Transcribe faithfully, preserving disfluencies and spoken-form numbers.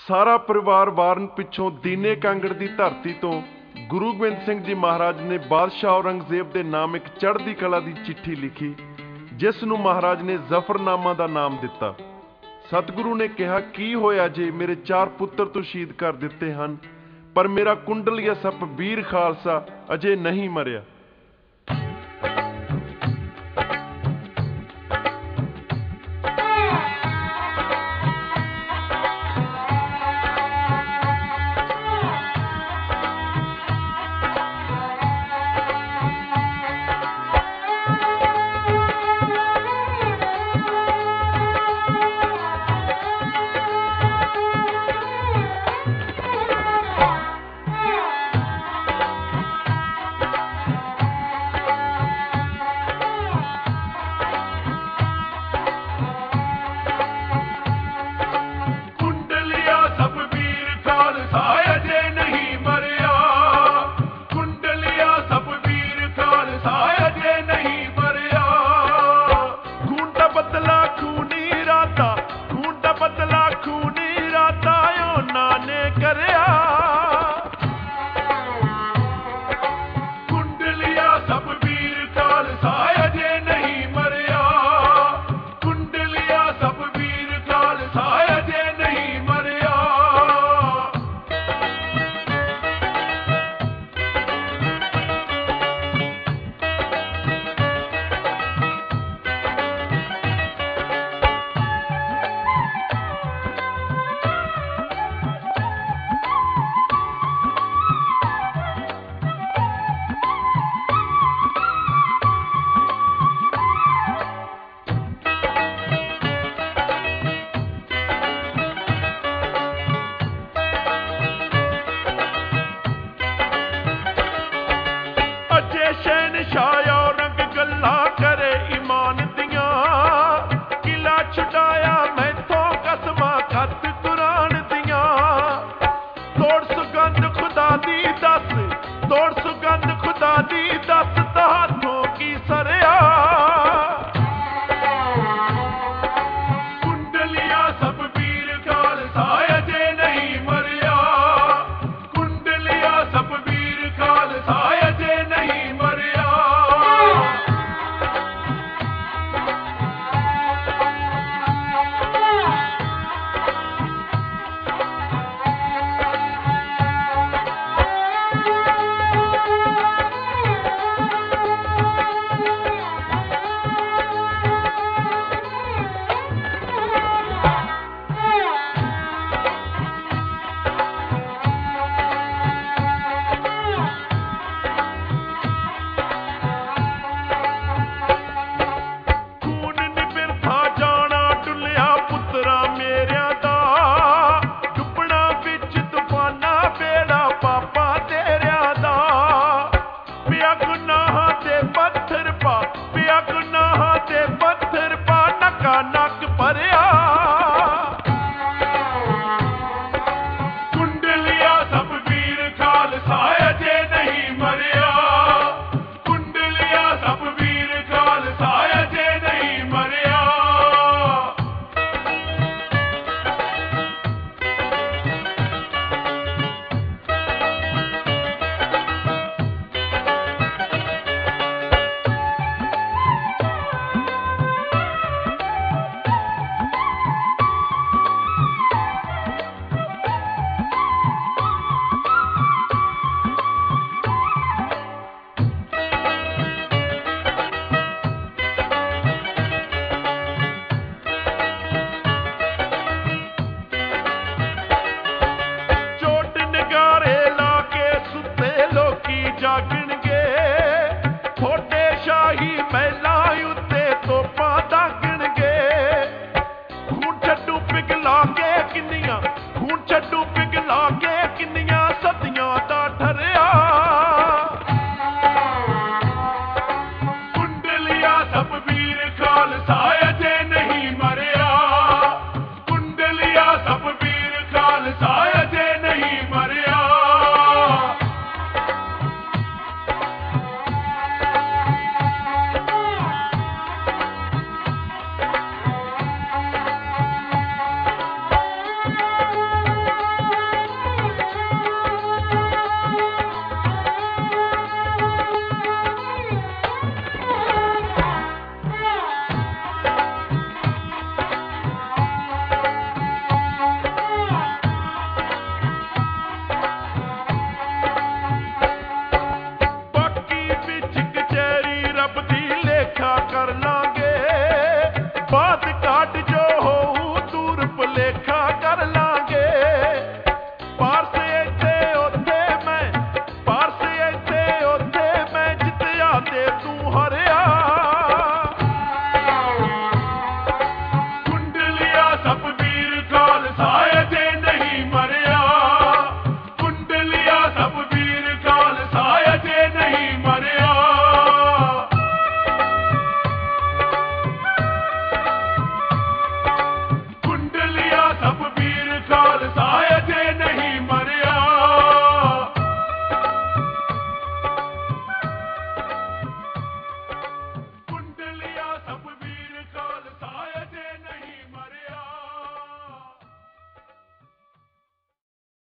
ਸਾਰਾ ਪਰਿਵਾਰ ਵਾਰਨ ਪਿੱਛੋਂ ਦੀਨੇ ਕਾਂਗੜ ਦੀ ਧਰਤੀ ਤੋਂ ਗੁਰੂ ਗੋਬਿੰਦ ਸਿੰਘ ਜੀ ਮਹਾਰਾਜ ਨੇ ਬਾਦਸ਼ਾਹ ਔਰੰਗਜ਼ੇਬ ਦੇ ਨਾਮ ਇੱਕ ਚੜ੍ਹਦੀ ਕਲਾ ਦੀ ਚਿੱਠੀ ਲਿਖੀ, ਜਿਸ ਨੂੰ ਮਹਾਰਾਜ ਨੇ ਜ਼ਫਰਨਾਮਾ ਦਾ ਨਾਮ ਦਿੱਤਾ। ਸਤਿਗੁਰੂ ਨੇ ਕਿਹਾ, ਕੀ ਹੋਇਆ ਜੇ ਮੇਰੇ ਚਾਰ ਪੁੱਤਰ ਤੋਂ ਸ਼ਹੀਦ ਕਰ ਦਿੱਤੇ ਹਨ, ਪਰ ਮੇਰਾ ਕੁੰਡਲੀਆ ਸੱਪ ਵੀਰ ਖਾਲਸਾ ਅਜੇ ਨਹੀਂ ਮਰਿਆ। ਸ਼ਹਿਨशाह ਔਰੰਗ ਗੱਲਾਂ ਕਰੇ ਈਮਾਨ ਦੀਆਂ, ਕਿਲਾ ਛੁਡਾਇਆ ਮੈਥੋਂ ਕਸਮਾਂ ਖੱਤ ਕੁਰਾਨ ਦੀਆਂ। ਤੋੜ ਸੁਗੰਧ ਖੁਦਾ ਦੀ ਦੱਸ, ਤੋੜ ਸੁਗੰਧ ਖੁਦਾ ਦੀ ਦੱਸ, ਤੁਹਾਥੋਂ ਕੀ ਸਰਿਆ। ਕੁੰਡਲੀਆ ਸਭ ਵੀਰ ਖਾਲਸਾ ਅਜੇ